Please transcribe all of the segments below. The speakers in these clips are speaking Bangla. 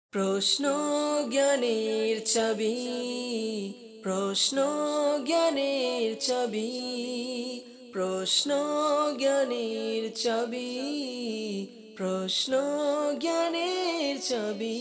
প্রশ্ন জ্ঞানের চাবি, প্রশ্ন জ্ঞানের চাবি, প্রশ্ন জ্ঞানের চাবি, প্রশ্ন জ্ঞানের চাবি।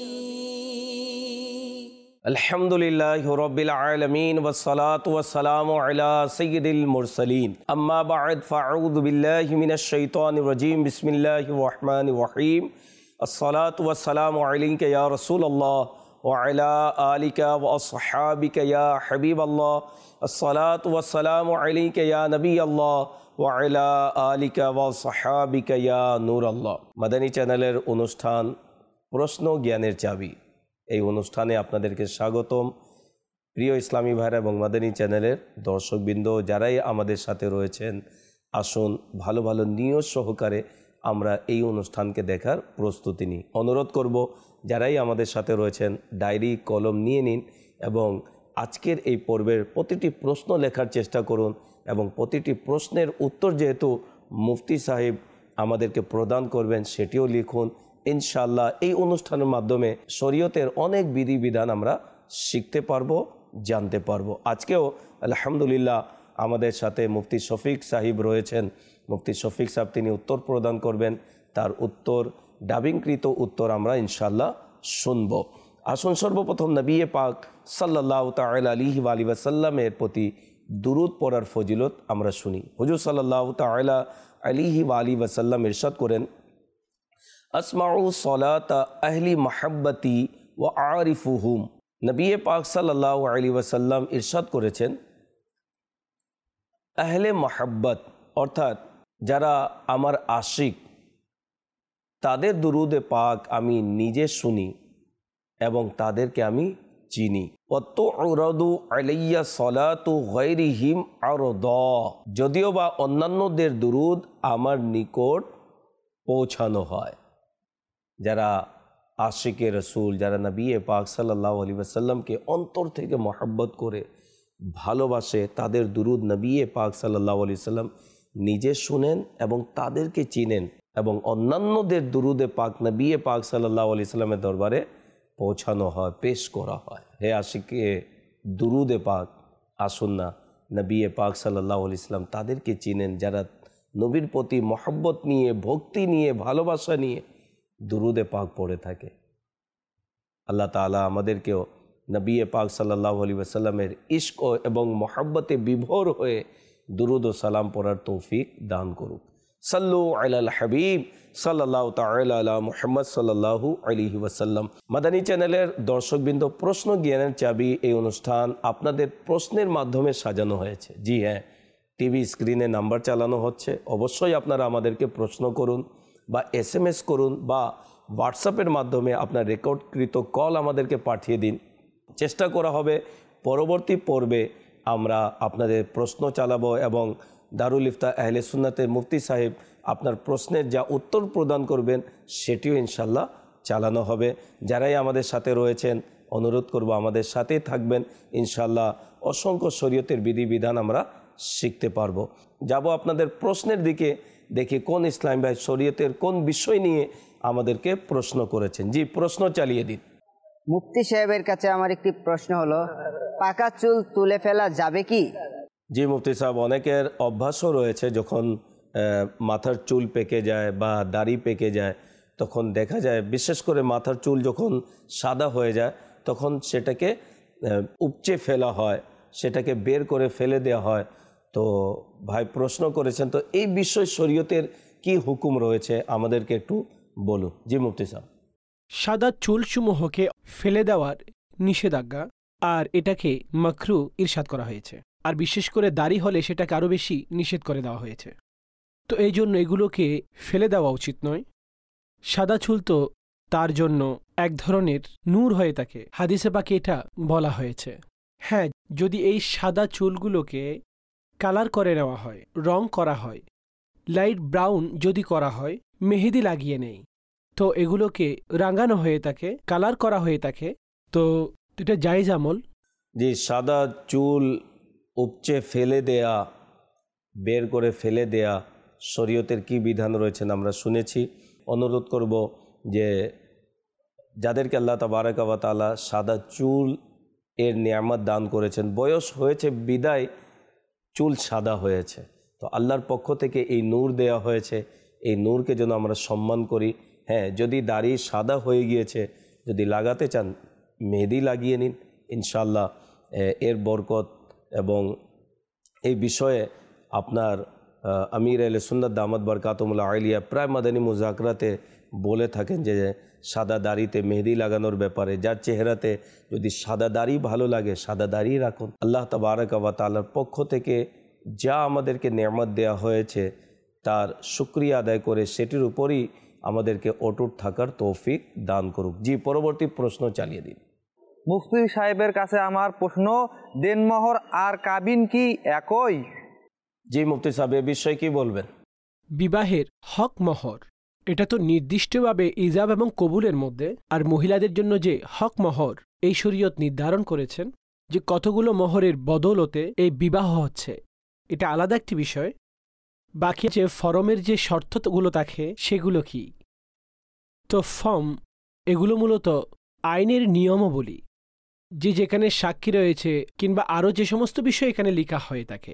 আলহামদুলিল্লাহি রাব্বিল আলামিন ওয়াসসালাতু ওয়াসসালামু আলা সাইয়্যিদিল মুরসালিন আম্মা বা'দ ফাআউযু বিল্লাহি মিনাশ শাইতানির রাজীম বিসমিল্লাহির রহমানির রহিম আসসালাতু ওয়াসসালামু আলাইকা ইয়া রাসূলুল্লাহ ওয়া আলা আলিকা ওয়া আসহাবিকা ইয়া হাবিবাল্লাহ আসসালাতু ওয়াসসালামু আলাইকা ইয়া নবিয়াল্লাহ ওয়া আলা আলিকা ওয়া আসহাবিকা ইয়া নূরাল্লাহ। মাদানী চ্যানেলের অনুষ্ঠান প্রশ্ন জ্ঞানের চাবি, এই অনুষ্ঠানে আপনাদেরকে স্বাগতম। প্রিয় ইসলামী ভাইরা এবং মাদানী চ্যানেলের দর্শকবৃন্দ যারাই আমাদের সাথে রয়েছেন, আসুন ভালো ভালো নিয়ত সহকারে আমরা এই অনুষ্ঠানকে দেখার প্রস্তুতি নিই। অনুরোধ করব যারাই আমাদের সাথে রয়েছেন ডায়েরি কলম নিয়ে নিন এবং আজকের এই পর্বের প্রতিটি প্রশ্ন লেখার চেষ্টা করুন এবং প্রতিটি প্রশ্নের উত্তর যেহেতু মুফতি সাহেব আমাদেরকে প্রদান করবেন সেটিও লিখুন। ইনশাআল্লাহ এই অনুষ্ঠানের মাধ্যমে শরীয়তের অনেক বিধিবিধান আমরা শিখতে পারবো, জানতে পারবো। আজকেও আলহামদুলিল্লাহ আমাদের সাথে মুফতি শফিক সাহেব রয়েছেন। মুফতি শফিক সাহেব তিনি উত্তর প্রদান করবেন, তার উত্তর ডাবিংকৃত উত্তর আমরা ইনশাআল্লাহ শুনব। আসুন সর্বপ্রথম নবী পাক সাল্লাল্লাহু তাআলা আলাইহি ওয়া আলিহি ওয়াসাল্লামের প্রতি দুরূদ পড়ার ফজিলত আমরা শুনি। হুজুর সাল্লাল্লাহু তাআলা আলাইহি ওয়া আলিহি ওয়াসাল্লাম ইরশাদ করেন, আসমাউ সলাতা আহলি মাহাব্বতি ওয়া আরিফুহুম। নবী পাক সাল্লাল্লাহু আলাইহি ওয়াসাল্লাম ইরশাদ করেছেন, আহলে মাহাব্বত অর্থাৎ যারা আমার আশিক তাদের দুরুদে পাক আমি নিজে শুনি এবং তাদেরকে আমি চিনি। ওয়াতুরাদু আলাইয়া সলাতু গায়রিহিম আরদা, যদিও বা অন্যান্যদের দুরুদ আমার নিকট পৌঁছানো হয়। যারা আশিকে রসুল, যারা নবী পাক সাল্লাল্লাহু আলাইহি ওয়াসাল্লামকে অন্তর থেকে মহব্বত করে ভালোবাসে, তাদের দুরুদ নবী পাক সাল্লাল্লাহু আলাইহি ওয়াসাল্লাম নিজে শুনেন এবং তাদেরকে চিনেন এবং অন্যান্যদের দুরুদে পাক নবী পাক সাল্লাল্লাহু আলাইহি ওয়াসাল্লামের দরবারে পৌঁছানো হয়, পেশ করা হয়। হে আশিকে দুরুদে পাক, আসুন না নবী পাক সাল্লাল্লাহু আলাইহি ওয়াসাল্লাম তাদেরকে চিনেন যারা নবীর প্রতি মহব্বত নিয়ে, ভক্তি নিয়ে, ভালোবাসা নিয়ে দুরুদে পাক পড়ে থাকে। আল্লাহ তাআলা আমাদেরকেও নবী পাক সাল্লাল্লাহু আলাইহি ওয়াসাল্লামের ইশক এবং মহব্বতে বিভোর হয়ে দুরুদ ও সালাম পড়ার তৌফিক দান করুক। সাল্লু আলাল হাবিব সাল্লাল্লাহু তাআলা আলা মুহাম্মদ সাল্লাল্লাহু আলাইহি ওয়াসাল্লাম। মাদানী চ্যানেলের দর্শকবৃন্দ, প্রশ্ন জ্ঞানের চাবি এই অনুষ্ঠান আপনাদের প্রশ্নের মাধ্যমে সাজানো হয়েছে। জি হ্যাঁ, টিভি স্ক্রিনে নাম্বার চালানো হচ্ছে, অবশ্যই আপনারা আমাদেরকে প্রশ্ন করুন বা SMS করুন বা হোয়াটসঅ্যাপের মাধ্যমে আপনার রেকর্ডকৃত কল আমাদেরকে পাঠিয়ে দিন। চেষ্টা করা হবে পরবর্তী পর্বে আমরা আপনাদের প্রশ্ন চালাবো এবং দারুল ইফতা আহলে সুন্নাতের মুফতি সাহেব আপনার প্রশ্নের যা উত্তর প্রদান করবেন সেটিও ইনশাল্লাহ চালানো হবে। যারাই আমাদের সাথে রয়েছেন অনুরোধ করব আমাদের সাথেই থাকবেন। ইনশাল্লাহ অসংখ্য শরীয়তের বিধিবিধান আমরা শিখতে পারবো। যাব আপনাদের প্রশ্নের দিকে, দেখি কোন ইসলাম ভাই শরীয়তের কোন বিষয় নিয়ে আমাদেরকে প্রশ্ন করেছেন। জি, প্রশ্ন চালিয়ে দিন। মুফতি সাহেবের কাছে আমার একটি প্রশ্ন হলো, পাকা চুল তুলে ফেলা যাবে কি? জি মুফতি সাহেব, অনেকের অভ্যাসও রয়েছে যখন মাথার চুল পেকে যায় বা দাড়ি পেকে যায় তখন দেখা যায়, বিশেষ করে মাথার চুল যখন সাদা হয়ে যায় তখন সেটাকে উপচে ফেলা হয়, সেটাকে বের করে ফেলে দেওয়া হয়। তো ভাই প্রশ্ন করেছেন, তো এই বিষয় শরীয়তের কি হুকুম রয়েছে আমাদেরকে একটু বলুন। জি মুফতি সাহেব, সাদা চুলসমূহকে ফেলে দেওয়ার নিষেধাজ্ঞা আর এটাকে মাকরু ইরশাদ করা হয়েছে, আর বিশেষ করে দাড়ি হলে সেটাকে আরও বেশি নিষেধ করে দেওয়া হয়েছে। তো এই জন্য এগুলোকে ফেলে দেওয়া উচিত নয়। সাদা চুল তো তার জন্য এক ধরনের নূর হয়ে থাকে, হাদিসে পাকে এটা বলা হয়েছে। হ্যাঁ, যদি এই সাদা চুলগুলোকে কালার করে নেওয়া হয়, রং করা হয়, লাইট ব্রাউন যদি করা হয়, মেহেদি লাগিয়ে নেই, তো এগুলোকে রাঙানো হয়ে থাকে, কালার করা হয়ে থাকে, তো এটা জায়েজ আমল। যে সাদা চুল উপচে ফেলে দেয়া, বের করে ফেলে দেয়া শরীয়তের কি বিধান রয়েছেন আমরা শুনেছি। অনুরোধ করব যে যাদেরকে আল্লাহ তাবারাক ওয়া তাআলা সাদা চুল এর নিয়ামত দান করেছেন, বয়স হয়েছে বিদায় চুল সাদা হয়েছে, তো আল্লাহর পক্ষ থেকে এই নূর দেয়া হয়েছে, এই নূরকে যেন আমরা সম্মান করি। হ্যাঁ, যদি দাড়ি সাদা হয়ে গিয়েছে, যদি লাগাতে চান মেহেদি লাগিয়ে নিন, ইনশাআল্লাহ এর বরকত। এবং এই বিষয়ে আপনার আমির আহলে সুন্নাত দামাত বারকাতুহুল আলিয়া প্রায় মাদানী মুযাকরাতে বলে থাকেন যে সাদা দাড়িতে মেহেদি লাগানোর ব্যাপারে। যার চেহারাতে যদি সাদা দাড়ি ভালো লাগে সাদা দাড়ি রাখুন। আল্লাহ তাবারাক ওয়া তাআলার পক্ষ থেকে যা আমাদেরকে নেয়ামত দেওয়া হয়েছে তার শুকরিয়া আদায় করে সেটির উপরই আমাদেরকে অটুট থাকার তৌফিক দান করুক। জি, পরবর্তী প্রশ্ন চালিয়ে দিন। মুফতি সাহেবের কাছে আমার প্রশ্ন, দেনমোহর আর কাবিন কি একই? জি মুফতি সাহেব, এ বিষয়ে কি বলবেন? বিবাহের হক মহর এটা তো নির্দিষ্টভাবে ইজাব এবং কবুলের মধ্যে, আর মহিলাদের জন্য যে হক মহর এই শরীয়ত নির্ধারণ করেছেন যে কতগুলো মহরের বদৌলতে এই বিবাহ হচ্ছে, এটা আলাদা একটি বিষয়। বাকি যে ফরমের যে শর্তগুলো থাকে সেগুলো কি? তো ফর্ম এগুলো মূলত আইনের নিয়মাবলী, যে যেখানে সাক্ষী রয়েছে কিংবা আরও যে সমস্ত বিষয় এখানে লেখা হয়ে থাকে।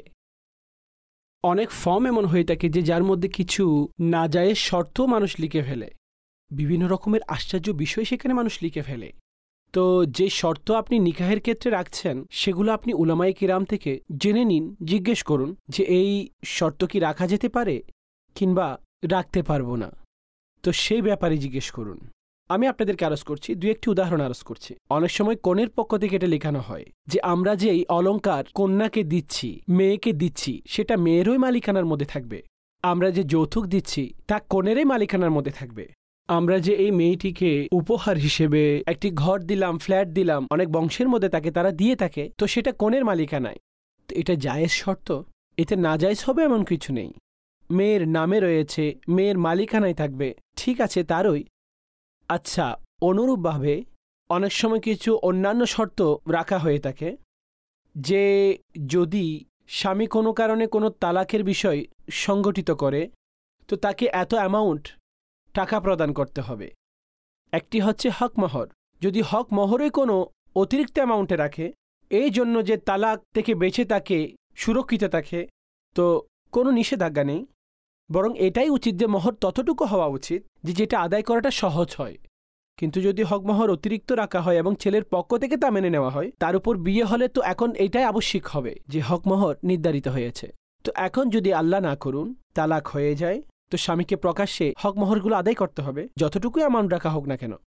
অনেক ফর্ম এমন হয়ে থাকে যে যার মধ্যে কিছু নাজায়েজ শর্ত মানুষ লিখে ফেলে, বিভিন্ন রকমের আশ্চর্য বিষয় সেখানে মানুষ লিখে ফেলে। তো যে শর্ত আপনি নিকাহের ক্ষেত্রে রাখছেন সেগুলো আপনি উলামায়ে কিরাম থেকে জেনে নিন, জিজ্ঞেস করুন যে এই শর্ত কি রাখা যেতে পারে কিংবা রাখতে পারবো না, তো সেই ব্যাপারে জিজ্ঞেস করুন। আমি আপনাদেরকে আরজ করছি, দু একটি উদাহরণ আরজ করছি। অনেক সময় কনের পক্ষ থেকে এটা লেখানো হয় যে আমরা যে এই অলংকার কন্যাকে দিচ্ছি, মেয়েকে দিচ্ছি, সেটা মেয়েরই মালিকানার মধ্যে থাকবে। আমরা যে যৌতুক দিচ্ছি তা কনেরই মালিকানার মধ্যে থাকবে। আমরা যে এই মেয়েটিকে উপহার হিসেবে একটি ঘর দিলাম, ফ্ল্যাট দিলাম, অনেক বংশের মধ্যে তাকে তারা দিয়ে থাকে, তো সেটা কনের মালিকানায়। তো এটা জায়েজ শর্ত, এতে নাজায়েজ হবে এমন কিছু নেই। মেয়ের নামে রয়েছে, মেয়ের মালিকানায় থাকবে, ঠিক আছে তারই। আচ্ছা, অনুরূপভাবে অনেক সময় কিছু অন্যান্য শর্ত রাখা হয়ে থাকে যে যদি স্বামী কোনো কারণে কোনো তালাকের বিষয় সংগঠিত করে তো তাকে এত অ্যামাউন্ট টাকা প্রদান করতে হবে। একটি হচ্ছে হক মহর, যদি হক মহরে কোনো অতিরিক্ত অ্যামাউন্টে রাখে এই জন্য যে তালাক থেকে বেঁচে তাকে সুরক্ষিত থাকে, তো কোনো নিষেধাজ্ঞা নেই, বরং এটাই উচিত যে মহর ততটুকু হওয়া উচিত যে যেটা আদায় করাটা সহজ হয়। কিন্তু যদি হকমহর অতিরিক্ত রাখা হয় এবং ছেলের পক্ষ থেকে তা মেনে নেওয়া হয়, তার উপর বিয়ে হলে তো এখন এটাই আবশ্যিক হবে যে হকমহর নির্ধারিত হয়েছে। তো এখন যদি আল্লাহ না করুন তালাক হয়ে যায়, তো স্বামীকে প্রকাশ্যে হকমহরগুলো আদায় করতে হবে, যতটুকুই অ্যামাউন্ট রাখা হোক না কেন।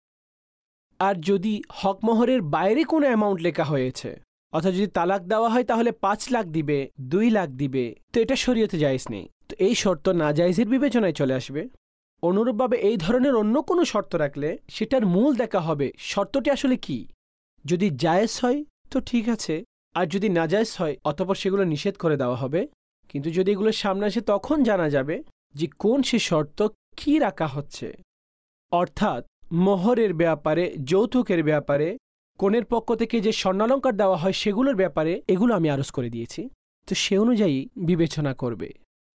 আর যদি হকমহরের বাইরে কোনো অ্যামাউন্ট লেখা হয়েছে, অর্থাৎ যদি তালাক দেওয়া হয় তাহলে 5 লাখ দিবে, 2 লাখ দিবে, তো এটা শরীয়তে জায়েজ নেই। তো এই শর্ত নাজায়েজের বিবেচনায় চলে আসবে। অনুরূপভাবে এই ধরনের অন্য কোনো শর্ত রাখলে সেটার মূল দেখা হবে শর্তটি আসলে কি। যদি জায়েজ হয় তো ঠিক আছে, আর যদি নাজায়েজ হয় অতঃপর সেগুলো নিষেধ করে দেওয়া হবে। কিন্তু যদি এগুলো সামনে আসে তখন জানা যাবে যে কোন সে শর্ত কি রাখা হচ্ছে। অর্থাৎ মোহরের ব্যাপারে, যৌতুকের ব্যাপারে, কনের পক্ষ থেকে যে স্বর্ণালঙ্কার দেওয়া হয় সেগুলোর ব্যাপারে এগুলো আমি আরজ করে দিয়েছি, তো সে অনুযায়ী বিবেচনা করবে।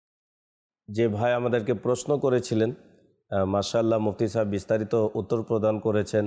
যে ভাই আমাদেরকে প্রশ্ন করেছিলেন, মাশাআল্লাহ মুফতি সাহেব বিস্তারিত উত্তর প্রদান করেছেন।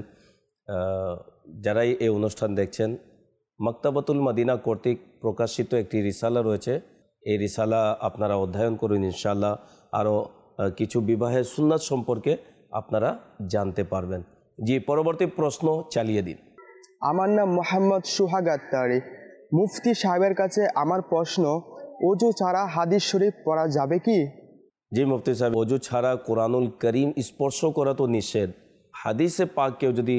যারাই এই অনুষ্ঠান দেখছেন, মাকতাবাতুল মদিনা কর্তৃক প্রকাশিত একটি রিসালা রয়েছে, এই রিসালা আপনারা অধ্যয়ন করুন, ইনশাআল্লাহ আরও কিছু বিবাহের সুন্নাত সম্পর্কে আপনারা জানতে পারবেন। জি, পরবর্তী প্রশ্ন চালিয়ে দিন। আমার নাম মোহাম্মদ সুহাগ আত্তারি। মুফতি সাহেবের কাছে আমার প্রশ্ন, ওযু ছাড়া হাদিস শরীফ পড়া যাবে কি? জি মুফতি সাহেব, ওযু ছাড়া কোরআনুল করিম স্পর্শ করা তো নিষেধ। হাদিসে পাক কেউ যদি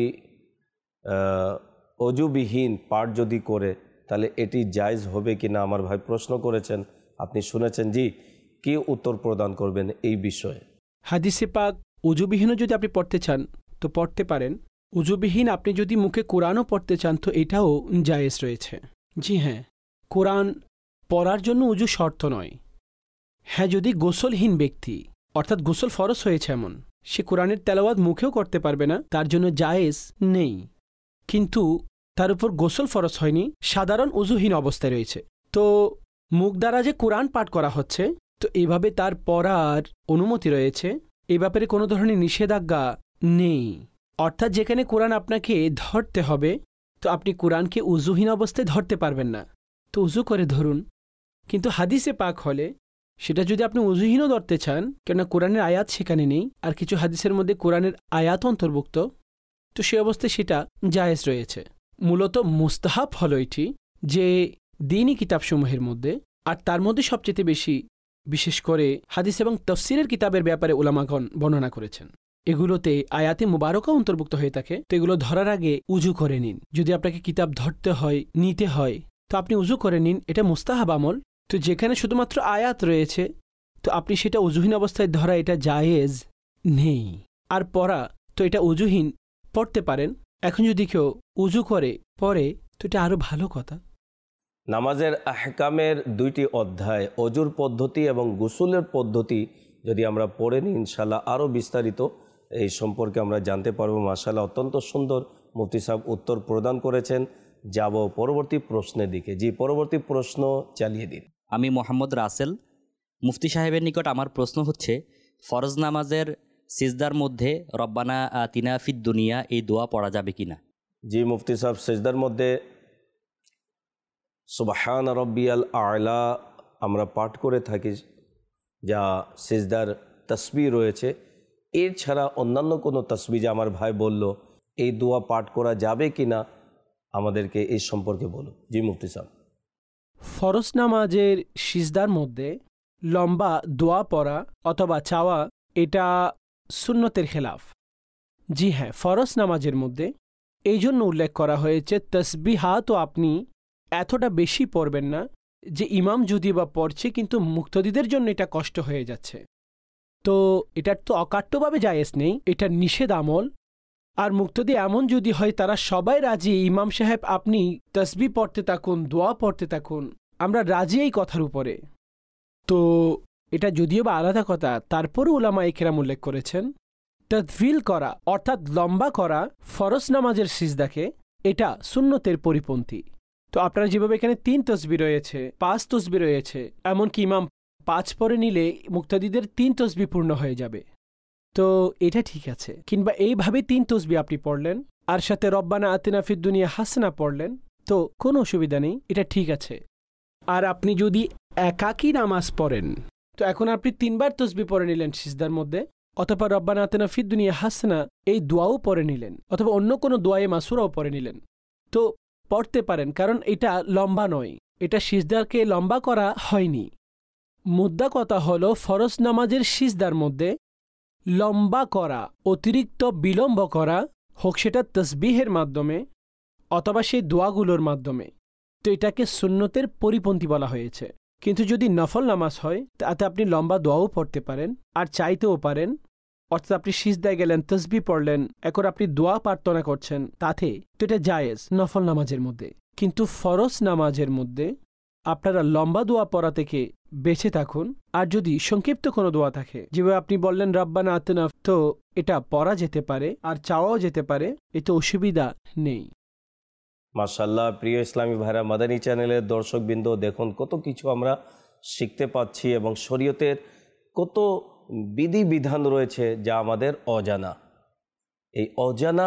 অজুবিহীন পাঠ যদি করে তাহলে এটি জায়েজ হবে কি না আমার ভাই প্রশ্ন করেছেন, আপনি শুনেছেন। জি, কি উত্তর প্রদান করবেন এই বিষয়ে? হাদিসে পাক উজুবিহীনও যদি আপনি পড়তে চান তো পড়তে পারেন। উজুবিহীন আপনি যদি মুখে কোরআনও পড়তে চান তো এটাও জায়েজ রয়েছে। জি হ্যাঁ, কোরআন পড়ার জন্য উজু শর্ত নয়। হ্যাঁ, যদি গোসলহীন ব্যক্তি, অর্থাৎ গোসল ফরজ হয়েছে এমন, সে কোরআনের তেলাওয়াত মুখেও করতে পারবে না, তার জন্য জায়েজ নেই। কিন্তু তার উপর গোসল ফরজ হয়নি, সাধারণ উজুহীন অবস্থায় রয়েছে, তো মুখ দ্বারা যে কোরআন পাঠ করা হচ্ছে, তো এভাবে তার পড়ার অনুমতি রয়েছে। এ ব্যাপারে কোনো ধরনের নিষেধাজ্ঞা নেই। অর্থাৎ যেখানে কোরআন আপনাকে ধরতে হবে, তো আপনি কোরআনকে উজুহীন অবস্থায় ধরতে পারবেন না, তো উজু করে ধরুন। কিন্তু হাদিসে পাক হলে সেটা যদি আপনি উজুহীনও ধরতে চান, কেননা কোরআনের আয়াত সেখানে নেই, আর কিছু হাদিসের মধ্যে কোরআনের আয়াত অন্তর্ভুক্ত, তো সে অবস্থায় সেটা জায়েজ রয়েছে। মূলত মুস্তাহাব হলো এটি যে দ্বীনি কিতাবসমূহের মধ্যে, আর তার মধ্যে সবচেয়ে বেশি বিশেষ করে হাদিস এবং তাফসীরের কিতাবের ব্যাপারে উলামাগণ বর্ণনা করেছেন, এগুলোতে আয়াতে মুবারকা অন্তর্ভুক্ত হয়ে থাকে। তো এগুলো ধরার আগে উজু করে নিন। যদি আপনাকে কিতাব ধরতে হয়, নিতে হয়, তো আপনি উজু করে নিন, এটা মুস্তাহাব আমল। তো যেখানে শুধুমাত্র আয়াত রয়েছে, তো আপনি সেটা উজুহীন অবস্থায় ধরা এটা জায়েজ নেই। আর পড়া, তো এটা উজুহীন পড়তে পারেন। এখন যদি কেউ উজু করে পড়ে, তো এটা আরও ভালো কথা। নামাজের আহকামের 2টি অধ্যায়, অজুর পদ্ধতি এবং গোসলের পদ্ধতি যদি আমরা পড়ে নিই, ইনশাল্লাহ আরও বিস্তারিত এই সম্পর্কে আমরা জানতে পারবো। মাশাআল্লাহ, অত্যন্ত সুন্দর মুফতি সাহেব উত্তর প্রদান করেছেন। যাব পরবর্তী প্রশ্নের দিকে। জি, পরবর্তী প্রশ্ন চালিয়ে দিন। আমি মোহাম্মদ রাসেল। মুফতি সাহেবের নিকট আমার প্রশ্ন হচ্ছে, ফরজ নামাজের সিজদার মধ্যে রব্বানা আতিনা ফিদ দুনিয়া এই দোয়া পড়া যাবে কিনা? জি মুফতি সাহেব, সিজদার মধ্যে সুবহান রব্বিয়াল আ'লা আমরা পাঠ করে থাকি, যা সিজদার তাসবিহ রয়েছে। এর ছাড়া অন্যান্য কোনো তাসবিহ, যে আমার ভাই বলল, এই দোয়া পাঠ করা যাবে কিনা, আমাদেরকে এই সম্পর্কে বলুন। জি মুফতি সাহেব। ফরজ নামাজের সিজদার মধ্যে লম্বা দোয়া পড়া অথবা চাওয়া এটা সুন্নতের খেলাফ। জি হ্যাঁ, ফরজ নামাজের মধ্যে এই জন্য উল্লেখ করা হয়েছে তাসবিহাতও আপনি এতটা বেশি পড়বেন না যে ইমাম যদি বা পড়ছে কিন্তু মুক্তদিদের জন্য এটা কষ্ট হয়ে যাচ্ছে। তো এটার তো অকাট্যভাবে জায়েজ নেই, এটা নিষেধ আমল। আর মুক্তদি এমন যদি হয় তারা সবাই রাজি, ইমাম সাহেব আপনি তাসবিহ পড়তে থাকুন, দোয়া পড়তে থাকুন, আমরা রাজি এই কথার উপরে, তো এটা যদিও বা আলাদা কথা, তারপরও উলামা ইকরাম উল্লেখ করেছেন তাদফিল করা অর্থাৎ লম্বা করা ফরজ নামাজের সিজদাকে এটা সুন্নতের পরিপন্থী। তো আপনারা যেভাবে এখানে 3 তসবিহ রয়েছে, 5 তসবিহ রয়েছে, এমনকি ইমাম 5 পরে নিলে মুক্তাদিদের 3 তসবিহ পূর্ণ হয়ে যাবে, তো এটা ঠিক আছে। কিংবা এইভাবে 3 তসবিহ আপনি পড়লেন আর সাথে রব্বানা আতিনা ফিদ দুনিয়া হাসানা পড়লেন, তো কোনো অসুবিধা নেই, এটা ঠিক আছে। আর আপনি যদি একাকী নামাজ পড়েন, তো এখন আপনি 3 বার তসবিহ পড়ে নিলেন সিজদার মধ্যে, অথবা রব্বানা আতিনা ফিদ দুনিয়া হাসানা এই দোয়াও পড়ে নিলেন, অথবা অন্য কোনো দোয়ায়ে মাসুরাও পড়ে নিলেন, তো পড়তে পারেন, কারণ এটা লম্বা নয়, এটা সিজদাকে লম্বা করা হয়নি। মুদ্রা কথা হলো ফরজ নামাজের সিজদার মধ্যে লম্বা করা, অতিরিক্ত বিলম্ব করা, হোক সেটা তসবিহের মাধ্যমে অথবা সেই দোয়াগুলোর মাধ্যমে, তো এটাকে সুন্নতের পরিপন্থী বলা হয়েছে। কিন্তু যদি নফল নামাজ হয় তাতে আপনি লম্বা দোয়াও পড়তে পারেন আর চাইতেও পারেন, অর্থাৎ আপনি সিজদায় গেলেন, তসবিহ পড়লেন, এখন আপনি দোয়া প্রার্থনা করছেন তাতে, তো এটা জায়েজ নফল নামাজের মধ্যে। কিন্তু ফরজ নামাজের মধ্যে আপনারা লম্বা দোয়া পড়া থেকে বেঁচে থাকুন। আর যদি সংক্ষিপ্ত কোনো দোয়া থাকে, যেভাবে আপনি বললেন রব্বানা আতিনা, তো এটা পড়া যেতে পারে আর চাওয়াও যেতে পারে, এতে অসুবিধা নেই। মাশাআল্লাহ, প্রিয় ইসলামী ভাইরা, মাদানী চ্যানেলের দর্শকবৃন্দ, দেখুন কত কিছু আমরা শিখতে পাচ্ছি এবং শরীয়তের কত বিধিবিধান রয়েছে যা আমাদের অজানা। এই অজানা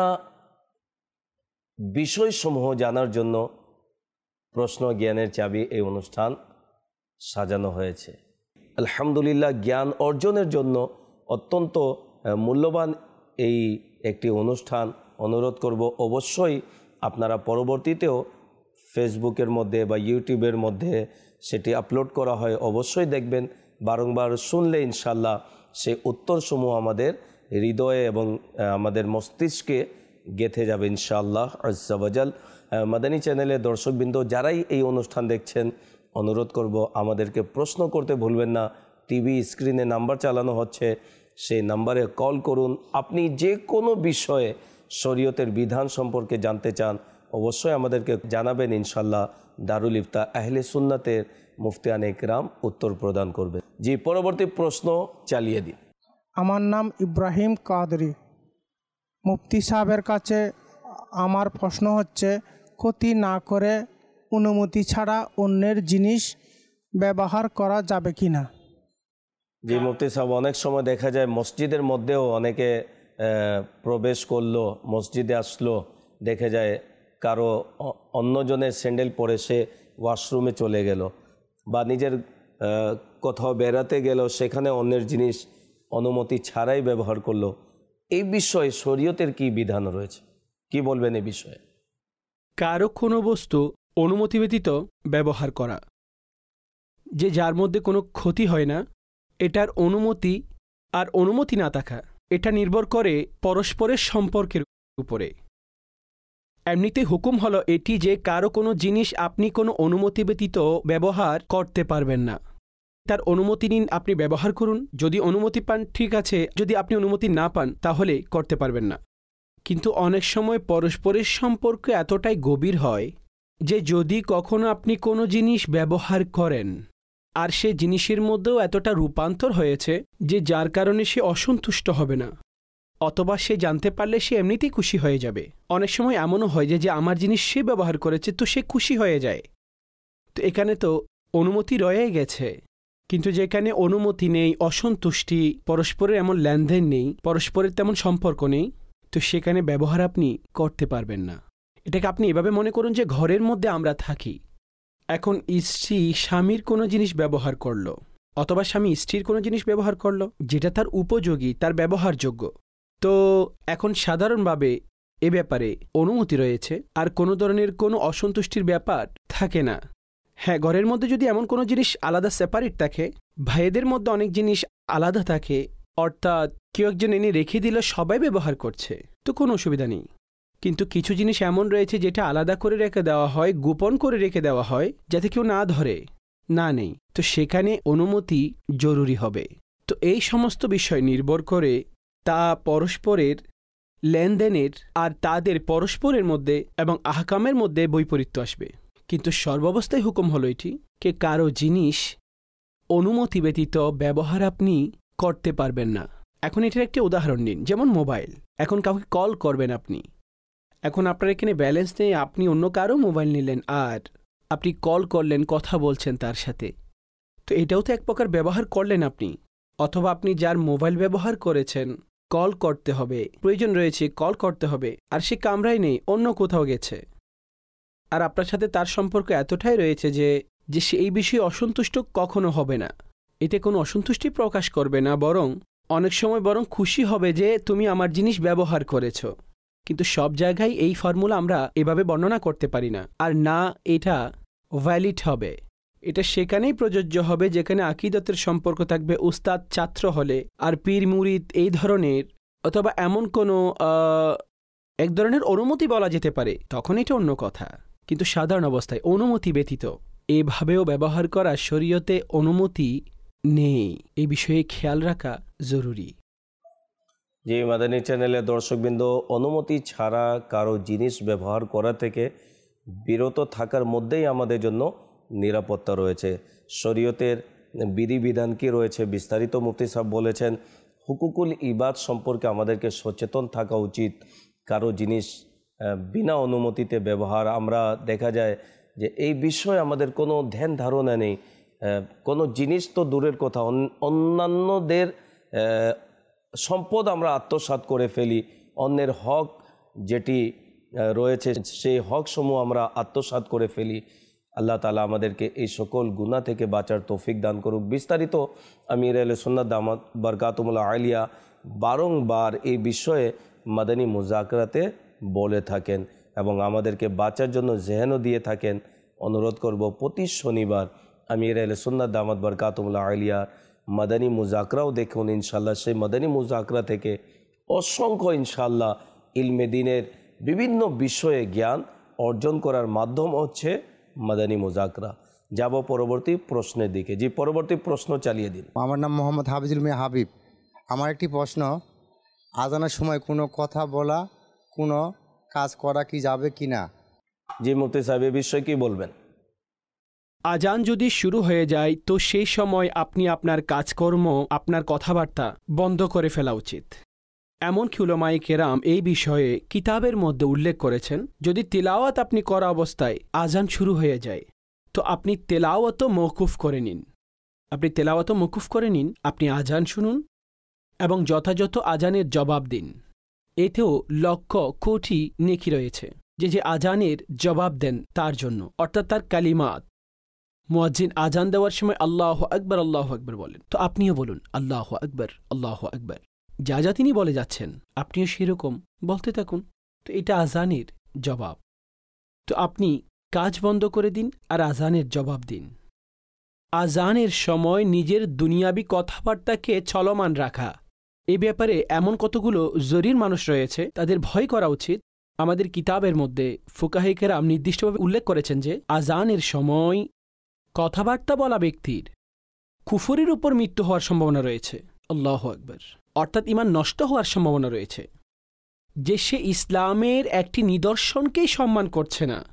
বিষয়সমূহ জানার জন্য প্রশ্ন জ্ঞানের চাবি এই অনুষ্ঠান সাজানো হয়েছে। আলহামদুলিল্লাহ, জ্ঞান অর্জনের জন্য অত্যন্ত মূল্যবান এই একটি অনুষ্ঠান। অনুরোধ করব অবশ্যই আপনারা পরবর্তীতেও ফেসবুকের মধ্যে বা ইউটিউবের মধ্যে সেটি আপলোড করা হয়, অবশ্যই দেখবেন। বারংবার শুনলে ইনশাল্লাহ সেই উত্তরসমূহ আমাদের হৃদয়ে এবং আমাদের মস্তিষ্কে গেঁথে যাবে ইনশাআল্লাহ আজ্জা ওয়াজাল। মাদানী চ্যানেলের দর্শকবৃন্দ, যারাই এই অনুষ্ঠান দেখছেন, অনুরোধ করব আমাদেরকে প্রশ্ন করতে ভুলবেন না। টিভি স্ক্রিনে নাম্বার চালানো হচ্ছে, সেই নাম্বারে কল করুন। আপনি যে কোনো বিষয়ে শরীয়তের বিধান সম্পর্কে জানতে চান, অবশ্যই আমাদেরকে জানাবেন। ইনশাল্লাহ দারুল ইফতা আহলে সুন্নাতের মুফতিয়ানে ইকরাম উত্তর প্রদান করবে। জি, পরবর্তী প্রশ্ন চালিয়ে দিন। আমার নাম ইব্রাহিম কাদরি। মুফতি সাহেবের কাছে আমার প্রশ্ন হচ্ছে, ক্ষতি না করে অনুমতি ছাড়া অন্যের জিনিস ব্যবহার করা যাবে কি না? জি মুফতি সাহেব, অনেক সময় দেখা যায় মসজিদের মধ্যেও অনেকে প্রবেশ করলো, মসজিদে আসলো, দেখে যায় কারো অন্যজনের স্যান্ডেল পরে সে ওয়াশরুমে চলে গেল, বা নিজের কোথাও বেড়াতে গেল, সেখানে অন্যের জিনিস অনুমতি ছাড়াই ব্যবহার করলো, এই বিষয়ে শরীয়তের কি বিধান রয়েছে, কি বলবেন এই বিষয়ে? কারো কোনো বস্তু অনুমতি ব্যতীত ব্যবহার করা, যে যার মধ্যে কোনো ক্ষতি হয় না, এটার অনুমতি আর অনুমতি না থাকা, এটা নির্ভর করে পরস্পরের সম্পর্কের উপরে। এমনিতে হুকুম হলো এটি যে কারো কোনো জিনিস আপনি কোনো অনুমতি ব্যতীত ব্যবহার করতে পারবেন না। তার অনুমতি নিন, আপনি ব্যবহার করুন, যদি অনুমতি পান ঠিক আছে, যদি আপনি অনুমতি না পান তাহলে করতে পারবেন না। কিন্তু অনেক সময় পরস্পরের সম্পর্ক এতটাই গভীর হয় যে যদি কখনো আপনি কোনো জিনিস ব্যবহার করেন আর সে জিনিসের মধ্যেও এতটা রূপান্তর হয়েছে যে যার কারণে সে অসন্তুষ্ট হবে না, অথবা সে জানতে পারলে সে এমনিতেই খুশি হয়ে যাবে। অনেক সময় এমনও হয় যে আমার জিনিস সে ব্যবহার করেছে তো সে খুশি হয়ে যায়। তো এখানে তো অনুমতি রয়ে গেছে, কিন্তু যেখানে অনুমতি নেই, অসন্তুষ্টি, পরস্পরের এমন লেনদেন নেই, পরস্পরের তেমন সম্পর্ক নেই, তো সেখানে ব্যবহার আপনি করতে পারবেন না। এটাকে আপনি এভাবে মনে করুন যে ঘরের মধ্যে আমরা থাকি, এখন স্ত্রী স্বামীর কোনো জিনিস ব্যবহার করলো, অথবা স্বামী স্ত্রীর কোনো জিনিস ব্যবহার করলো যেটা তার উপযোগী, তার ব্যবহারযোগ্য, তো এখন সাধারণভাবে এ ব্যাপারে অনুমতি রয়েছে আর কোনো ধরনের কোনো অসন্তুষ্টির ব্যাপার থাকে না। হ্যাঁ, ঘরের মধ্যে যদি এমন কোনো জিনিস আলাদা সেপারেট থাকে, ভাইদের মধ্যে অনেক জিনিস আলাদা থাকে, অর্থাৎ কেউ একজন এনে রেখে দিলে সবাই ব্যবহার করছে, তো কোনো অসুবিধা নেই। কিন্তু কিছু জিনিস এমন রয়েছে যেটা আলাদা করে রেখে দেওয়া হয়, গোপন করে রেখে দেওয়া হয়, যাতে কেউ না ধরে, না নেই, তো সেখানে অনুমতি জরুরি হবে। তো এই সমস্ত বিষয় নির্ভর করে তা পরস্পরের লেনদেনের আর তাদের পরস্পরের মধ্যে এবং আহকামের মধ্যে বৈপরীত্য আসবে। কিন্তু সর্বাবস্থায় হুকুম হলো এটি কে কারো জিনিস অনুমতি ব্যতীত ব্যবহার আপনি করতে পারবেন না। এখন এটার একটি উদাহরণ নিন, যেমন মোবাইল। এখন কাউকে কল করবেন আপনি, এখন আপনার এখানে ব্যালেন্স নেই, আপনি অন্য কারো মোবাইল নিলেন আর আপনি কল করলেন, কথা বলছেন তার সাথে, তো এটাও তো এক প্রকার ব্যবহার করলেন আপনি। অথবা আপনি যার মোবাইল ব্যবহার করেছেন, কল করতে হবে, প্রয়োজন রয়েছে কল করতে হবে, আর সে কামরায় নেই, অন্য কোথাও গেছে, আর আপনার সাথে তার সম্পর্ক এতটাই রয়েছে যে সে এই বিষয়ে অসন্তুষ্ট কখনো হবে না, এতে কোনো অসন্তুষ্টি প্রকাশ করবে না, বরং অনেক সময় খুশি হবে যে তুমি আমার জিনিস ব্যবহার করেছ। কিন্তু সব জায়গায় এই ফর্মুলা আমরা এভাবে বর্ণনা করতে পারি না, আর না এটা ভ্যালিড হবে। এটা সেখানেই প্রযোজ্য হবে যেখানে আকীদতের সম্পর্ক থাকবে, উস্তাদ ছাত্র হলে, আর পীর মুরিদ এই ধরনের, অথবা এমন কোনো এক ধরনের অনুমতি বলা যেতে পারে, তখন এটা অন্য কথা। কিন্তু সাধারণ অবস্থায় অনুমতি ব্যতীত এভাবেও ব্যবহার করা শরীয়তে অনুমতি নেই, এই বিষয়ে খেয়াল রাখা জরুরি। যে মাদানী চ্যানেলের দর্শকবৃন্দ, অনুমতি ছাড়া কারো জিনিস ব্যবহার করা থেকে বিরত থাকার মধ্যেই আমাদের জন্য নিরাপত্তা রয়েছে। শরীয়তের বিধিবিধান কি রয়েছে বিস্তারিত মুফতি সাহেব বলেছেন। হুকুকুল ইবাদ সম্পর্কে আমাদেরকে সচেতন থাকা উচিত। কারো জিনিস বিনা অনুমতিতে ব্যবহার, আমরা দেখা যায় যে এই বিষয়ে আমাদের কোনো ধ্যান ধারণা নেই। কোনো জিনিস তো দূরের কথা, অন্যান্যদের সম্পদ আমরা আত্মসাৎ করে ফেলি, অন্যের হক যেটি রয়েছে সেই হকসমূহ আমরা আত্মসাৎ করে ফেলি। আল্লাহ তাআলা আমাদেরকে এই সকল গুনাহ থেকে বাঁচার তৌফিক দান করুক। বিস্তারিত আমির আহলে সুন্নাত দামাত বারকাতুহুল আলিয়া বারংবার এই বিষয়ে মাদানী মুযাকরাতে বলে থাকেন এবং আমাদেরকে বাঁচার জন্য জেহেনও দিয়ে থাকেন। অনুরোধ করব প্রতি শনিবার আমির আহলে সুন্নাত দামাত বারকাতুহুল আলিয়া মাদানী মুযাকরাও দেখুন। ইনশাআল্লাহ সেই মাদানী মুযাকরা থেকে অসংখ্য ইনশাআল্লাহ ইলমে দ্বীনের বিভিন্ন বিষয়ে জ্ঞান অর্জন করার মাধ্যম হচ্ছে মাদানী মুযাকরা। যাব পরবর্তী প্রশ্নের দিকে। জি, পরবর্তী প্রশ্ন চালিয়ে দিন। আমার নাম মোহাম্মদ হাফিজুল মিয়া হাবিব। আমার একটি প্রশ্ন, আজানের সময় কোনো কথা বলা, কোনো কাজ করা কি যাবে কি না? জি মুফতি সাহেব, এ বিষয়ে কি বলবেন? আজান যদি শুরু হয়ে যায় তো সেই সময় আপনি আপনার কাজকর্ম, আপনার কথাবার্তা বন্ধ করে ফেলা উচিত। এমনকি উলামায়ে কেরাম এই বিষয়ে কিতাবের মধ্যে উল্লেখ করেছেন, যদি তিলাওয়াত আপনি করা অবস্থায় আজান শুরু হয়ে যায় তো আপনি তেলাওয়াতও মওকুফ করে নিন, আপনি তেলাওয়াতও মওকুফ করে নিন, আপনি আজান শুনুন এবং যথাযথ আজানের জবাব দিন। এতেও লক্ষ কোটি নেকি রয়েছে যে আজানের জবাব দেন তার জন্য, অর্থাৎ তার কালিমাত। মুয়াজ্জিন আজান দেওয়ার সময় আল্লাহু আকবার বলেন, তো আপনিও বলুন আল্লাহু আকবার। যা যা তিনি বলে যাচ্ছেন আপনিও সেরকম বলতে থাকুন। তো এটা আজানের জবাব। তো আপনি কাজ বন্ধ করে দিন আর আজানের জবাব দিন। আজানের সময় নিজের দুনিয়াবি কথাবার্তাকে চলমান রাখা, এ ব্যাপারে এমন কতগুলো জরির মানুষ রয়েছে, তাদের ভয় করা উচিত। আমাদের কিতাবের মধ্যে ফুকাহে কেরাম নির্দিষ্টভাবে উল্লেখ করেছেন যে আজানের সময় কথাবার্তা বলা ব্যক্তির কুফরের উপর মৃত্যু হওয়ার সম্ভাবনা রয়েছে। আল্লাহু আকবার। অর্থাৎ ঈমান নষ্ট হওয়ার সম্ভাবনা রয়েছে, যে সে ইসলামের একটি নিদর্শনকেই সম্মান করছে না।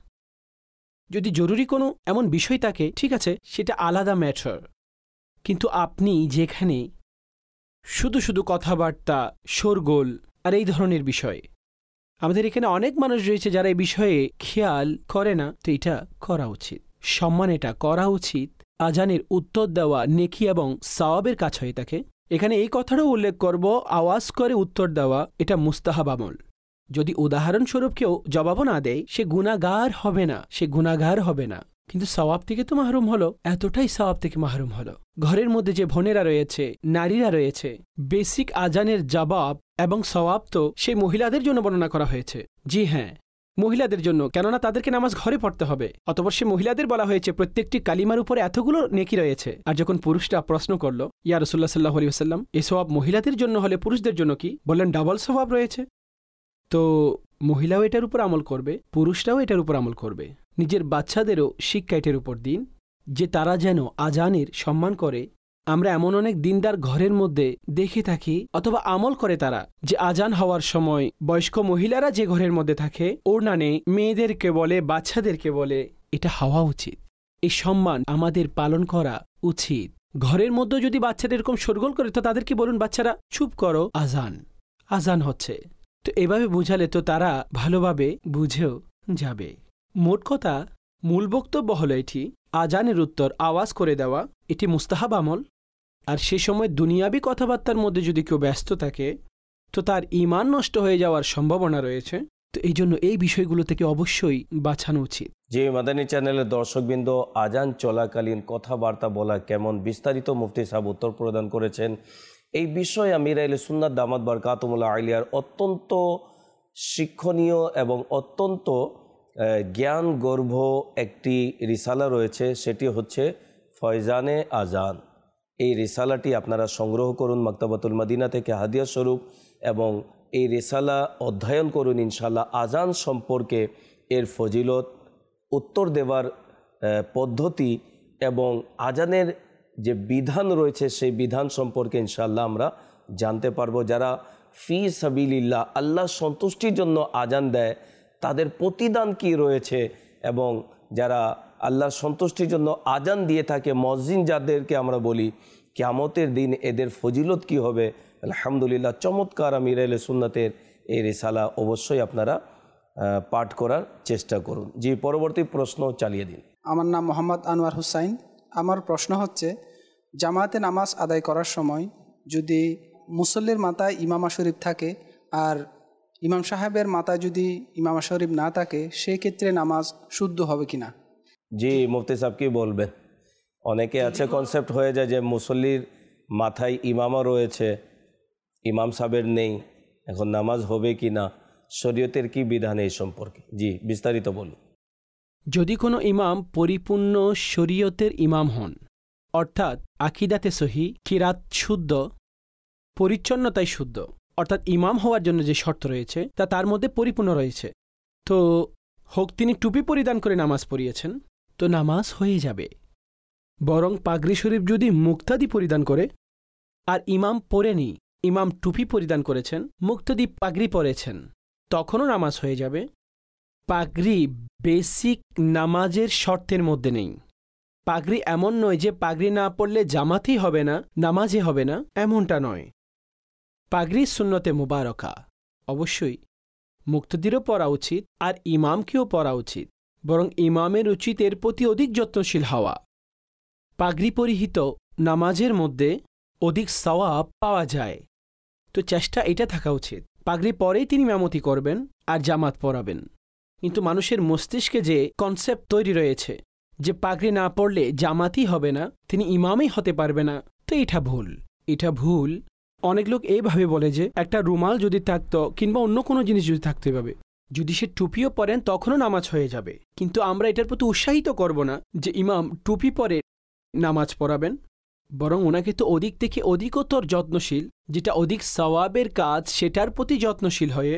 যদি জরুরি কোনো এমন বিষয় থাকে, ঠিক আছে, সেটা আলাদা ম্যাটার, কিন্তু আপনি যেখানে শুধু শুধু কথাবার্তা, শোরগোল আর এই ধরনের বিষয়, আমাদের এখানে অনেক মানুষ রয়েছে যারা এই বিষয়ে খেয়াল করে না। তো এটা করা উচিত, সম্মান এটা করা উচিত। আজানের উত্তর দেওয়া নেকি এবং সওয়াবের কাজ হয়ে থাকে। এখানে এই কথাটাও উল্লেখ করব, আওয়াজ করে উত্তর দেওয়া এটা মুস্তাহাব আমল। যদি উদাহরণস্বরূপ কেউ জবাবও না দেয়, সে গুনাহগার হবে না, কিন্তু সওয়াব থেকে তো মাহরুম হলো, এতটাই সওয়াব থেকে মাহরুম হলো। ঘরের মধ্যে যে বোনেরা রয়েছে, নারীরা রয়েছে, বেসিক আজানের জবাব এবং সওয়াব তো সেই মহিলাদের জন্য বর্ণনা করা হয়েছে। জি হ্যাঁ, মহিলাদের জন্য, কেননা তাদেরকে নামাজ ঘরে পড়তে হবে। অতঃপর সে মহিলাদের বলা হয়েছে প্রত্যেকটি কালিমার উপরে এতগুলো নেকি রয়েছে। আর যখন পুরুষরা প্রশ্ন করলো, ইয়া রাসূলুল্লাহ সাল্লাল্লাহু আলাইহি ওয়াসাল্লাম, এই সওয়াব মহিলাদের জন্য হলে পুরুষদের জন্য কি? বললেন ডাবল সওয়াব রয়েছে। তো মহিলাও এটার উপর আমল করবে, পুরুষরাও এটার উপর আমল করবে। নিজের বাচ্চাদেরও শিক্ষা এটার উপর দিন যে তারা যেন আজানের সম্মান করে। আমরা এমন অনেক দিনদার ঘরের মধ্যে দেখে থাকি অথবা আমল করে তারা, যে আজান হওয়ার সময় বয়স্ক মহিলারা যে ঘরের মধ্যে থাকে, ওড়না নেই, মেয়েদেরকে বলে, বাচ্চাদেরকে বলে। এটা হওয়া উচিত, এই সম্মান আমাদের পালন করা উচিত। ঘরের মধ্যে যদি বাচ্চারা এরকম শোরগোল করে, তো তাদেরকে বলুন বাচ্চারা চুপ করো, আজান হচ্ছে। তো এভাবে বুঝালে তো তারা ভালোভাবে বুঝেও যাবে। মোট কথা, মূল বক্তব্য হলো এটি, আজানের উত্তর আওয়াজ করে দেওয়া এটি মুস্তাহাব আমল। আর সে সময় দুনিয়াবি কথাবার্তার মধ্যে যদি কেউ ব্যস্ত থাকে, তো তার ঈমান নষ্ট হয়ে যাওয়ার সম্ভাবনা রয়েছে। তো এই জন্য এই বিষয়গুলো থেকে অবশ্যই বাঁচানো উচিত। যে মাদানী চ্যানেলের দর্শকবৃন্দ, আজান চলাকালীন কথাবার্তা বলা কেমন, বিস্তারিত মুফতি সাহেব উত্তর প্রদান করেছেন। এই বিষয়ে আমির আহলে সুন্নাত দামাত বারকাতুহুল আলিয়ার অত্যন্ত শিক্ষণীয় এবং অত্যন্ত জ্ঞানগর্ভ একটি রিসালা রয়েছে, সেটি হচ্ছে ফয়জানে আজান। এই রিসালাটি আপনারা সংগ্রহ করুন মাকতাবাতুল মদিনা থেকে হাদিয়া স্বরূপ, এবং এই রিসালা অধ্যয়ন করুন ইনশাআল্লাহ। আজান সম্পর্কে এর ফজিলত, উত্তর দেওয়ার পদ্ধতি এবং আজানের যে বিধান রয়েছে সেই বিধান সম্পর্কে ইনশাআল্লাহ আমরা জানতে পারবো। যারা ফি সাবিলিল্লাহ, আল্লাহর সন্তুষ্টির জন্য আজান দেয়, তাদের প্রতিদান কি রয়েছে, এবং যারা আল্লাহর সন্তুষ্টির জন্য আজান দিয়ে থাকে, মুয়াজ্জিন যাদেরকে আমরা বলি, কিয়ামতের দিন এদের ফজিলত কি হবে। আলহামদুলিল্লাহ, চমৎকার আমির আহলে সুন্নাতের এই রিসালা অবশ্যই আপনারা পাঠ করার চেষ্টা করুন। জি, পরবর্তী প্রশ্ন চালিয়ে দিন। আমার নাম মোহাম্মদ আনোয়ার হুসাইন। আমার প্রশ্ন হচ্ছে, জামাতে নামাজ আদায় করার সময় যদি মুসল্লির মাথায় ইমামা শরীফ থাকে আর ইমাম সাহেবের মাথায় যদি ইমামা শরীফ না থাকে, সেই ক্ষেত্রে নামাজ শুদ্ধ হবে কিনা? জি, মুফতি সাহেব কি বলবেন? অনেকে আছে কনসেপ্ট হয়ে যায় যে মুসল্লির মাথায় ইমামা রয়েছে, ইমাম সাহেবের নেই, এখন নামাজ হবে কি না, শরীয়তের কি বিধান এই সম্পর্কে? জি, বিস্তারিত বলুন। যদি কোনো ইমাম পরিপূর্ণ শরীয়তের ইমাম হন, অর্থাৎ আকিদাতে সহি, কিরাত শুদ্ধ, পরিচ্ছন্নতায় শুদ্ধ, অর্থাৎ ইমাম হওয়ার জন্য যে শর্ত রয়েছে তা তার মধ্যে পরিপূর্ণ রয়েছে, তো হোক তিনি টুপি পরিধান করে নামাজ পড়িয়েছেন, তো নামাজ হয়ে যাবে। বরং পাগড়ি শরীফ যদি মুক্তাদি পরিধান করে আর ইমাম পরেনি, ইমাম টুপি পরিধান করেছেন, মুক্তাদি পাগড়ি পরেছেন, তখনও নামাজ হয়ে যাবে। পাগড়ি বেসিক নামাজের শর্তের মধ্যে নেই। পাগড়ি এমন নয় যে পাগড়ি না পড়লে জামাতেই হবে না, নামাজে হবে না, এমনটা নয়। পাগড়ি সুন্নতে মুবারকা, অবশ্যই মুক্তাদিরও পরা উচিত আর ইমামকেও পরা উচিত, বরং ইমামের উচিত এর প্রতি অধিক যত্নশীল হওয়া। পাগড়ি পরিহিত নামাজের মধ্যে অধিক সওয়াব পাওয়া যায়। তো চেষ্টা এটা থাকা উচিত পাগড়ি পরেই তিনি ইমামতি করবেন আর জামাত পড়াবেন। কিন্তু মানুষের মস্তিষ্কে যে কনসেপ্ট তৈরি রয়েছে যে পাগড়ি না পড়লে জামাতই হবে না, তিনি ইমামই হতে পারবে না, তো এটা ভুল। এটা ভুল। অনেক লোক এইভাবে বলে যে একটা রুমাল যদি থাকতো কিংবা অন্য কোনো জিনিস যদি থাকতে হবে, যদি সে টুপিও পরেন তখনও নামাজ হয়ে যাবে। কিন্তু আমরা এটার প্রতি উৎসাহিত করব না যে ইমাম টুপি পরে নামাজ পড়াবেন, বরং ওনাকে তো অধিক থেকে অধিকতর যত্নশীল, যেটা অধিক সওয়াবের কাজ সেটার প্রতি যত্নশীল হয়ে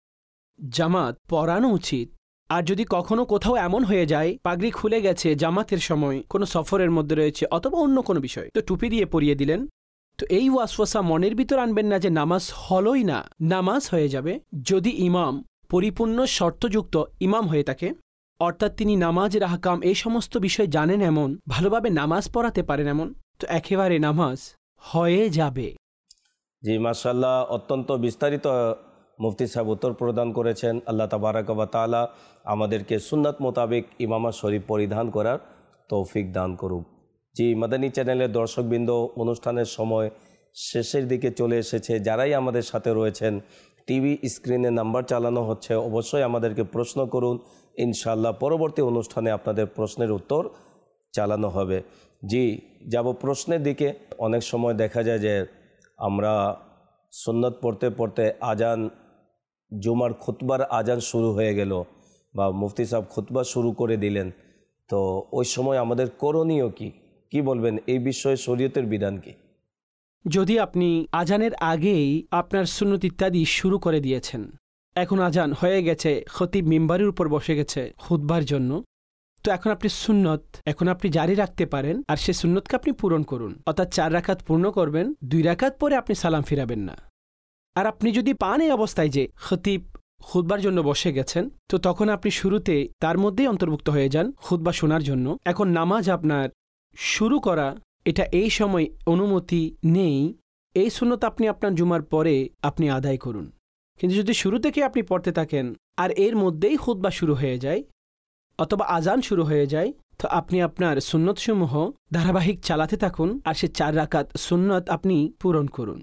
জামাত পড়ানো উচিত। আর যদি কখনো কোথাও এমন হয়ে যায় পাগড়ি খুলে গেছে জামাতের সময়, কোনো সফরের মধ্যে রয়েছে অথবা অন্য কোনো বিষয়, তো টুপি দিয়ে পরিয়ে দিলেন, তো এই ওয়াসওয়াসা মনের ভিতর আনবেন না যে নামাজ হলোই না। নামাজ হয়ে যাবে যদি ইমাম পরিপূর্ণ শর্তযুক্ত ইমাম হয়ে থাকে, অর্থাৎ তিনি নামাজের আহকাম এই সমস্ত বিষয় জানেন এমন, ভালোভাবে নামাজ পড়াতে পারেন এমন, তো একেবারে নামাজ হয়ে যাবে। জি মাশাআল্লাহ, অত্যন্ত বিস্তারিত মুফতি সাহেব উত্তর প্রদান করেছেন। আল্লাহ তাবারাক ওয়া তাআলা আমাদেরকে সুন্নাত মোতাবেক ইমামা শরীফ পরিধান করার তৌফিক দান করুক। জি মাদানী চ্যানেলের দর্শকবৃন্দ, অনুষ্ঠানের সময় শেষের দিকে চলে এসেছে। যারাই আমাদের সাথে রয়েছেন, টিভি স্ক্রিনে নাম্বার চালানো হচ্ছে, অবশ্যই আমাদেরকে প্রশ্ন করুন, ইনশাআল্লাহ পরবর্তী অনুষ্ঠানে আপনাদের প্রশ্নের উত্তর চালানো হবে। জি যাব প্রশ্নের দিকে। অনেক সময় দেখা যায় যে আমরা সুন্নত পড়তে পড়তে আজান, জুমার খুতবার আজান শুরু হয়ে গেল বা মুফতি সাহেব খুতবা শুরু করে দিলেন, তো ওই সময় আমাদের করণীয় কি বলবেন এই বিষয়ে? শরীয়তের বিধান কি? যদি আপনি আজানের আগেই আপনার সুন্নত ইত্যাদি শুরু করে দিয়েছেন, এখন আজান হয়ে গেছে, খতিব মিম্বারের উপর বসে গেছে খুতবার জন্য, তো এখন আপনি সুন্নত আপনি জারি রাখতে পারেন আর সে সুন্নতকে আপনি পূরণ করুন। অর্থাৎ 4 রাকাত পূর্ণ করবেন, 2 রাকাত পরে আপনি সালাম ফিরাবেন না। আর আপনি যদি পান এই অবস্থায় যে খতিব খুতবার জন্য বসে গেছেন, তো তখন আপনি শুরুতে তার মধ্যেই অন্তর্ভুক্ত হয়ে যান খুতবা শোনার জন্য। এখন নামাজ আপনার শুরু করা এটা এই সময় অনুমতি নেই, এই সুন্নত আপনি আপনার জুমার পরে আপনি আদায় করুন। কিন্তু যদি শুরু থেকে আপনি পড়তে থাকেন আর এর মধ্যেই খুতবা শুরু হয়ে যায় অথবা আজান শুরু হয়ে যায়, তো আপনি আপনার সুন্নতসমূহ ধারাবাহিক চালাতে থাকুন আর সে 4 রাকাত সুন্নত আপনি পূরণ করুন।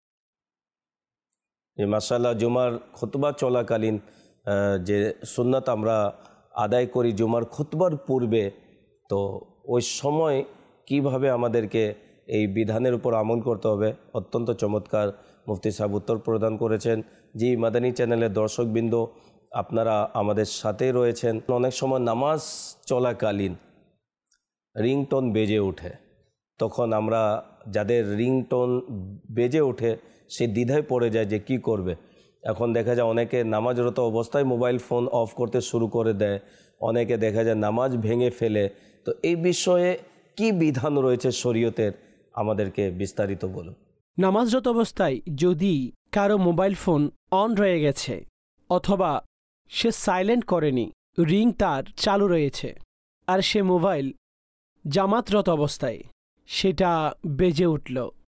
মাশাআল্লাহ, জুমার খুতবা চলাকালীন যে সুন্নত আমরা আদায় করি জুমার খুতবার পূর্বে, তো ওই সময় কিভাবে আমাদেরকে এই বিধানের উপর আমল করতে হবে, অত্যন্ত চমৎকার মুফতি সাহেব উত্তর প্রদান করেছেন। জি মাদানী চ্যানেলের দর্শকবৃন্দ, আপনারা আমাদের সাথেই রয়েছেন। অনেক সময় নামাজ চলাকালীন রিংটোন বেজে ওঠে, তখন আমরা যাদের রিংটোন বেজে ওঠে সে দ্বিধায় পড়ে যায় যে কি করবে। এখন দেখা যায় অনেকে নামাজরত অবস্থায় মোবাইল ফোন অফ করতে শুরু করে দেয়, অনেকে দেখা যায় নামাজ ভেঙে ফেলে। তো এই বিষয়ে কি বিধান রয়েছে শরীয়তের, আমাদেরকে বিস্তারিত বলুন। নামাজরত অবস্থায় যদি কারো মোবাইল ফোন অন রয়ে গেছে অথবা সে সাইলেন্ট করেনি, রিং তার চালু রয়েছে, আর সে মোবাইল জামাতরত অবস্থায় সেটা বেজে উঠল,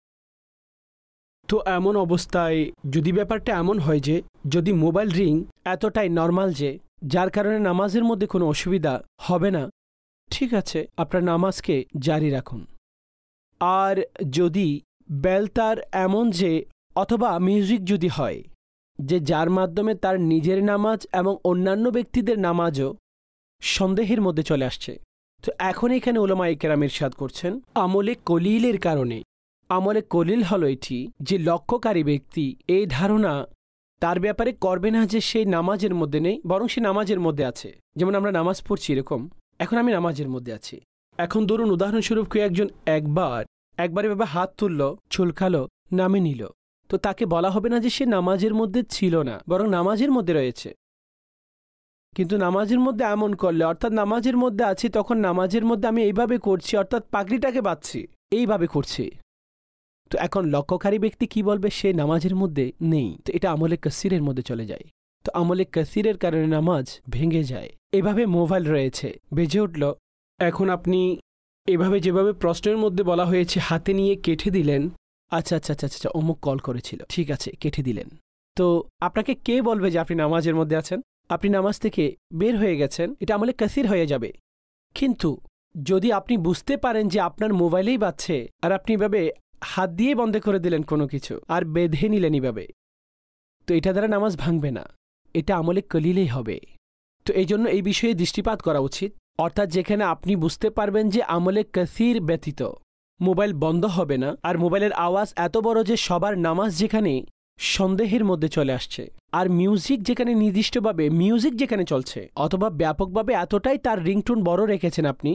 তো এমন অবস্থায় যদি ব্যাপারটা এমন হয় যে যদি মোবাইল রিং এতটাই নর্মাল যে যার কারণে নামাজের মধ্যে কোনো অসুবিধা হবে না, ঠিক আছে, আপনার নামাজকে জারি রাখুন। আর যদি বেল তার এমন যে অথবা মিউজিক যদি হয় যে যার মাধ্যমে তার নিজের নামাজ এবং অন্যান্য ব্যক্তিদের নামাজও সন্দেহের মধ্যে চলে আসছে, তো এখন এখানে উলামায়ে কেরাম ইরশাদ করছেন আমলে কলিলের কারণে। আমলে কলিল হলো এটি যে লক্ষ্যকারী ব্যক্তি এই ধারণা তার ব্যাপারে করবে না যে সে নামাজের মধ্যে নেই, বরং সে নামাজের মধ্যে আছে। যেমন আমরা নামাজ পড়ছি এরকম, এখন আমি নামাজের মধ্যে আছি, এখন ধরুন উদাহরণস্বরূপ কেউ একজন একবার এভাবে হাত তুলল, চুলকালো, নামে নিল, তো তাকে বলা হবে না যে সে নামাজের মধ্যে ছিল না, বরং নামাজের মধ্যে রয়েছে। কিন্তু নামাজের মধ্যে এমন করলে, অর্থাৎ নামাজের মধ্যে আছি, তখন নামাজের মধ্যে আমি এইভাবে করছি, অর্থাৎ পাগড়িটাকে বাঁধছি, এইভাবে করছি, তো এখন লক্ষ্যকারী ব্যক্তি কি বলবে? সে নামাজের মধ্যে নেই, তো এটা আমলে কাসিরের মধ্যে চলে যায়। তো আমলে কাসিরের কারণে নামাজ ভেঙে যায়। এভাবে মোবাইল রয়েছে, বেজে উঠল, এখন আপনি এভাবে যেভাবে প্রশ্নের মধ্যে বলা হয়েছে হাতে নিয়ে কেটে দিলেন, আচ্ছা আচ্ছা আচ্ছা আচ্ছা অমুক কল করেছিল, ঠিক আছে, কেটে দিলেন, তো আপনাকে কে বলবে যে আপনি নামাজের মধ্যে আছেন? আপনি নামাজ থেকে বের হয়ে গেছেন, এটা আমলে কাসির হয়ে যাবে। কিন্তু যদি আপনি বুঝতে পারেন যে আপনার মোবাইলেই বাজছে আর আপনি এভাবে হাত দিয়ে বন্ধ করে দিলেন কোনো কিছু আর বেঁধে নিলেন এভাবে, তো এটা দ্বারা নামাজ ভাঙবে না, এটা আমলে কলিলেই হবে। তো এই জন্য এই বিষয়ে দৃষ্টিপাত করা উচিত, অর্থাৎ যেখানে আপনি বুঝতে পারবেন যে আমলে কাসির ব্যতীত মোবাইল বন্ধ হবে না, আর মোবাইলের আওয়াজ এত বড় যে সবার নামাজ যেখানে সন্দেহের মধ্যে চলে আসছে, আর মিউজিক যেখানে নির্দিষ্টভাবে মিউজিক যেখানে চলছে অথবা ব্যাপকভাবে এতটাই তার রিংটোন বড় রেখেছেন আপনি,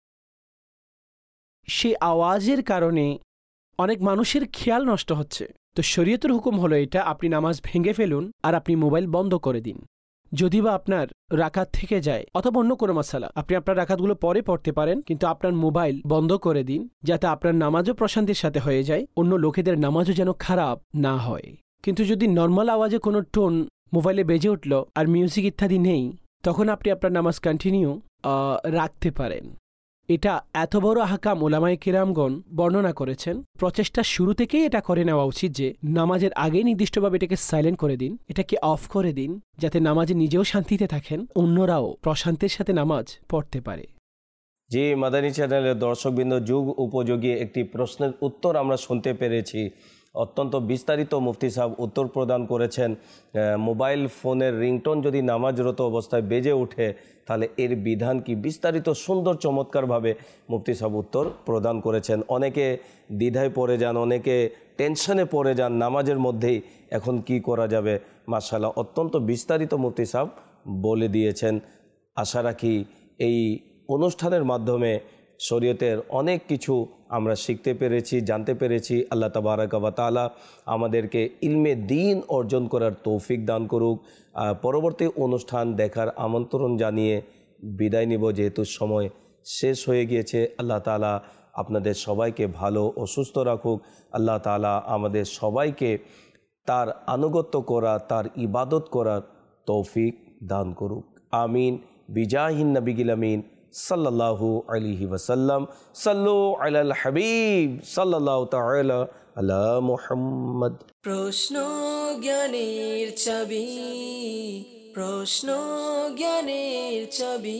সেই আওয়াজের কারণে অনেক মানুষের খেয়াল নষ্ট হচ্ছে। তো শরীয়তের হুকুম হলো এটা, আপনি নামাজ ভেঙে ফেলুন আর আপনি মোবাইল বন্ধ করে দিন। যদি বা আপনার রাকাত থেকে যায় অথবা অন্য কোনো মাসালা, আপনি আপনার রাকাতগুলো পরে পড়তে পারেন, কিন্তু আপনার মোবাইল বন্ধ করে দিন, যাতে আপনার নামাজও প্রশান্তির সাথে হয়ে যায়, অন্য লোকেদের নামাজও যেন খারাপ না হয়। কিন্তু যদি নর্মাল আওয়াজে কোনো টোন মোবাইলে বেজে উঠল আর মিউজিক ইত্যাদি নেই, তখন আপনি আপনার নামাজ কন্টিনিউ রাখতে পারেন। এটা এত বড় আহকাম ওলামায়ে কিরামগণ বর্ণনা করেছেন। প্রচেষ্টা শুরু থেকেই এটা করে নেওয়া উচিত যে নামাজের আগে নির্দিষ্টভাবে এটাকে সাইলেন্ট করে দিন, এটাকে অফ করে দিন, যাতে নামাজে নিজেও শান্তিতে থাকেন, অন্যরাও প্রশান্তির সাথে নামাজ পড়তে পারে। জি, মাদানী চ্যানেলের দর্শকবৃন্দ, যুগ উপযোগী একটি প্রশ্নের উত্তর আমরা শুনতে পেরেছি। অত্যন্ত বিস্তারিত মুফতি সাহেব উত্তর প্রদান করেছেন। মোবাইল ফোনের রিংটোন যদি নামাজরত অবস্থায় বেজে ওঠে তাহলে এর বিধান কি, বিস্তারিত সুন্দর চমৎকারভাবে মুফতি সাহেব উত্তর প্রদান করেছেন। অনেকে দ্বিধায় পড়ে যান, অনেকে টেনশনে পড়ে যান নামাজের মধ্যেই এখন কি করা যাবে। মাশাআল্লাহ, অত্যন্ত বিস্তারিত মুফতি সাহেব বলে দিয়েছেন। আশা রাখি এই অনুষ্ঠানের মাধ্যমে শরীয়তের অনেক কিছু আমরা শিখতে পেরেছি, জানতে পেরেছি। আল্লাহ তাবারাকা ওয়া তাআলা আমাদেরকে ইলমে দ্বীন অর্জন করার তৌফিক দান করুক। পরবর্তী অনুষ্ঠান দেখার আমন্ত্রণ জানিয়ে বিদায় নিব, যেহেতু সময় শেষ হয়ে গিয়েছে। আল্লাহ তাআলা আপনাদের সবাইকে ভালো ও সুস্থ রাখুক। আল্লাহ তাআলা আমাদের সবাইকে তার আনুগত্য করা, তার ইবাদত করার তৌফিক দান করুক। আমিন। বিজাহিন নবিয়িল আমিন সাল্লাল্লাহু আলাইহি ওয়াসাল্লাম। সাল্লু আলাল হাবিব সাল্লাল্লাহু তাআলা আলা মুহাম্মদ। প্রশ্ন জ্ঞানের চাবি, প্রশ্ন জ্ঞানের চাবি,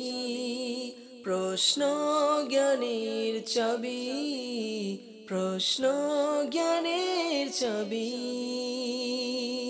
প্রশ্ন জ্ঞানের চাবি, প্রশ্ন জ্ঞানের চাবি।